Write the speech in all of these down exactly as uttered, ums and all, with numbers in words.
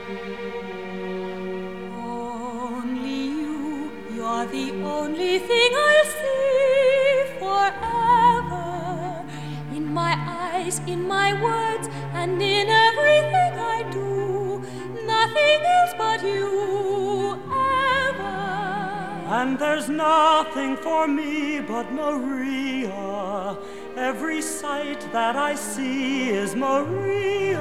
Only you, you're the only thing I'll see forever. In my eyes, in my words, and in everything I do. Nothing else but you, ever. And there's nothing for me but Maria. Every sight that I see is Maria.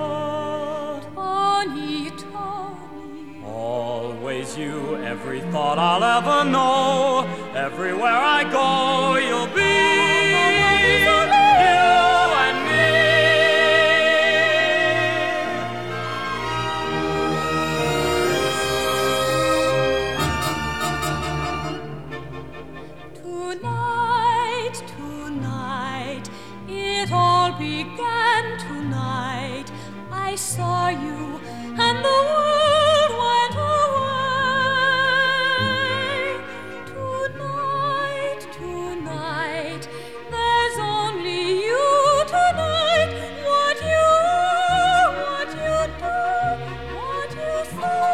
Tawny, Tawny. Always you, every thought I'll ever know. Everywhere I go, you'll be. Tonight, tonight, it all began tonight. I saw you and the world went away. Tonight, tonight, there's only you tonight. What you are, what you do, what you say.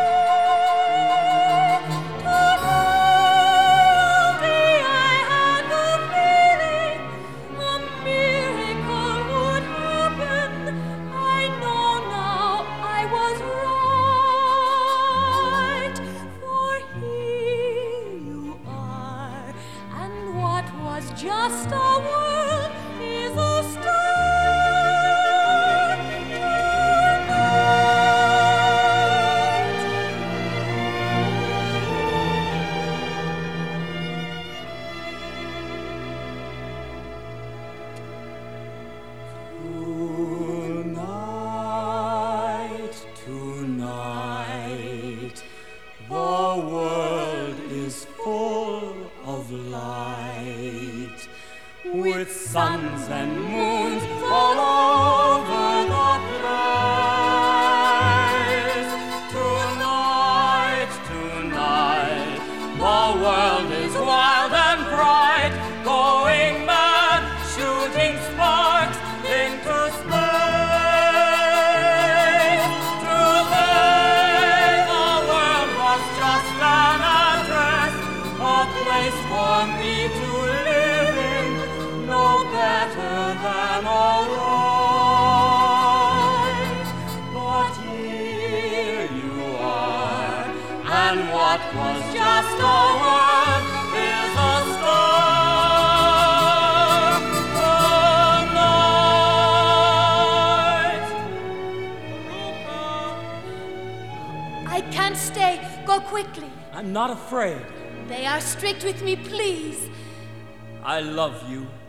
Just a world is a star tonight. Tonight, tonight, the world is full of light, with suns and moons all over the place. Tonight, tonight, the world is wild and bright, going mad, shooting sparks into space. Today, the world was just an address, a place for me to live in, no better than all right. But here you are, and what was just a word is a star tonight. I can't stay. Go quickly. I'm not afraid. They are strict with me, please. I love you.